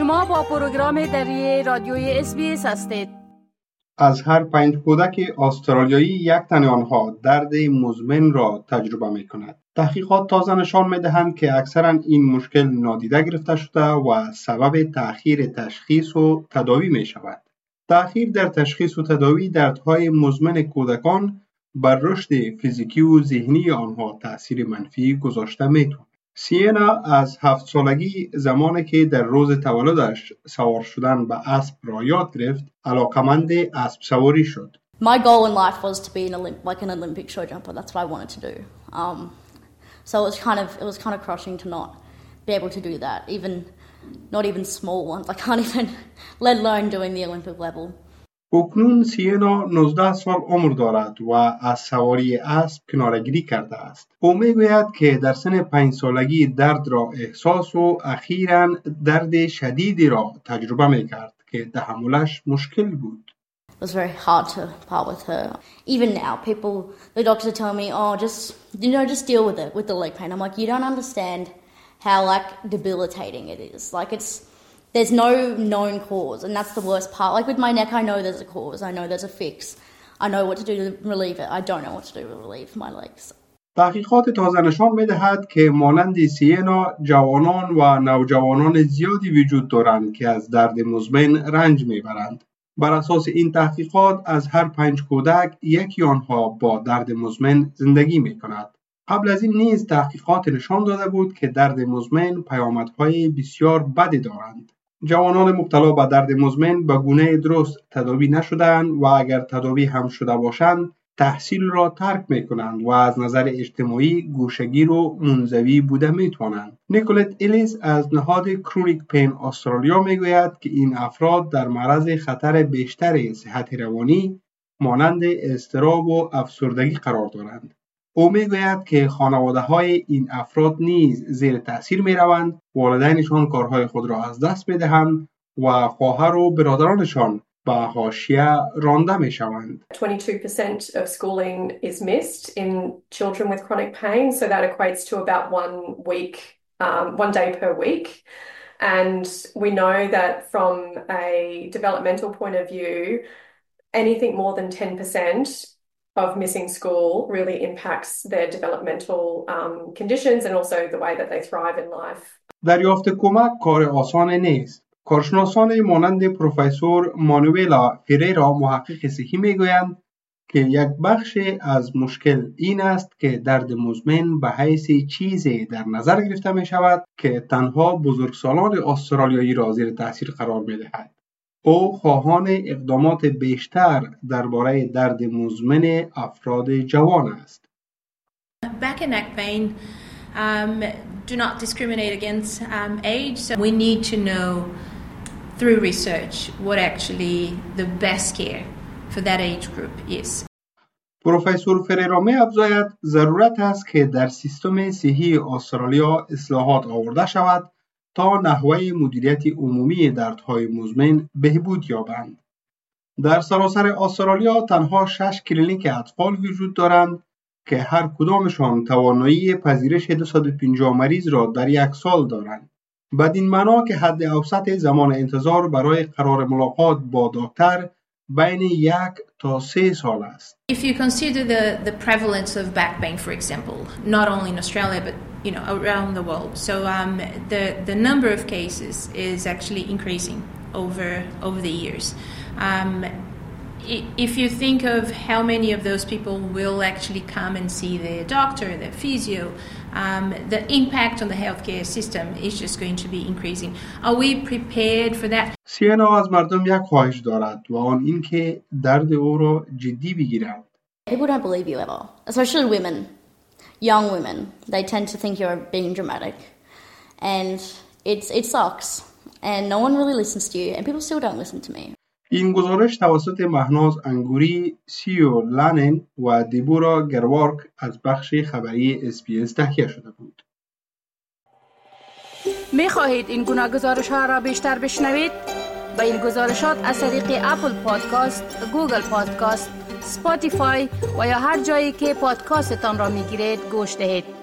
شما با پروگرام دری رادیوی SBS هستید. از هر 5 کودک استرالیایی یک تن آنها درد مزمن را تجربه می کند. تحقیقات تازه نشان می دهند که اکثرا این مشکل نادیده گرفته شده و سبب تأخیر تشخیص و تداوی می شود. تأخیر در تشخیص و تداوی دردهای مزمن کودکان بر رشد فیزیکی و ذهنی آنها تأثیر منفی گذاشته می تواند. سینا از 7 سالگی زمانی که در روز تولدش سوار شدن به اسب را یاد گرفت، علاقمند اسب سواری شد. My goal in life was to be an Olympic show jumper. That's what I wanted to do. So it was kind of crushing to not be able to do that. Not even small ones. I can't even, let alone doing the Olympic level. اکنون سینا 19 سال عمر دارد و از سواری اسب کناره‌گیری کرده است. او میگوید که در سن 5 سالگی درد را احساس و اخیراً درد شدیدی را تجربه میکرد که تحملش مشکل بود. It was very hard to part with her. Even now, the doctors are telling me, just deal with it, with the leg pain. I'm like, you don't understand how debilitating it is. There's no known cause, and that's the worst part. With my neck, I know there's a cause. I know there's a fix. I know what to do to relieve it. I don't know what to do to relieve my legs. تحقیقات تازه نشان می‌دهد که مانند سینا جوانان و نوجوانان زیادی وجود دارند که از درد مزمن رنج می‌برند. بر اساس این تحقیقات از هر 5 کودک یکی آنها با درد مزمن زندگی می‌کند. قبل از این نیز تحقیقات نشان داده بود که درد مزمن پیامدهای بسیار بدی دارند. جوانان مبتلا به درد مزمن به گونه درست تداوی نشدند و اگر تداوی هم شده باشند تحصیل را ترک می کنند و از نظر اجتماعی گوشه‌گیر و منزوی بوده می توانند. نیکولت الیس از نهاد کرونیک پین استرالیا می گوید که این افراد در معرض خطر بیشتر صحت روانی مانند اضطراب و افسردگی قرار دارند. او میگوید که خانواده‌های این افراد نیز زیر تأثیر می‌روند، والدینشان کارهای خود را از دست می‌دهند و خواهر و برادرانشان به حاشیه رانده می‌شوند. 22% of schooling is missed in children with chronic pain, so that equates to about 1 day per week. And we know that from a developmental point of view, anything more than 10% of missing school really impacts their developmental conditions and also the way that they thrive in life. دریافت کمک کار آسان نیست. کارشناسان مانند پروفسور مانوئلا فریرا محقق صحی میگویند که یک بخش از مشکل این است که درد مزمن به حیث چیزی در نظر گرفته می شود که تنها بزرگسالان استرالیایی را زیر تاثیر قرار می دهد. او خواهان اقدامات بیشتر درباره درد مزمن افراد جوان است. Back and neck pain do not discriminate against age. So we need to know through research what actually the best care for that age group is. پروفسور فریرا می افزاید ضرورت است که در سیستم صحی استرالیا اصلاحات آورده شود تا نحوه مدیریت عمومی دردهای مزمن بهبود یابند. در سراسر استرالیا تنها 6 کلینیک اطفال وجود دارند که هر کدامشان توانایی پذیرش 250 مریض را در یک سال دارند. بدین معنا که حد اوسط زمان انتظار برای قرار ملاقات با دکتر بین 1 تا 3 سال است. If you consider the prevalence of back pain, for example, not only in Australia but around the world, so the number of cases is actually increasing over the years. If you think of how many of those people will actually come and see their doctor, their physio, the impact on the healthcare system is just going to be increasing. Are we prepared for that? سینا از مردم یک خواهش دارد و آن این که درد او را جدی بگیرند. People don't believe you ever, especially women, young women. They tend to think you're being dramatic, and it sucks. And no one really listens to you, and people still don't listen to me. این گزارش توسط مهناز انگوری، سیو لانن و دیبورا گروارک از بخش خبری SBS تهیه شده بود. می خواهید این گناه گزارش ها را بیشتر بشنوید؟ با این گزارشات از طریق اپل پادکاست، گوگل پادکاست، اسپاتیفای و یا هر جایی که پادکاستتان را می گیرید گوش دهید.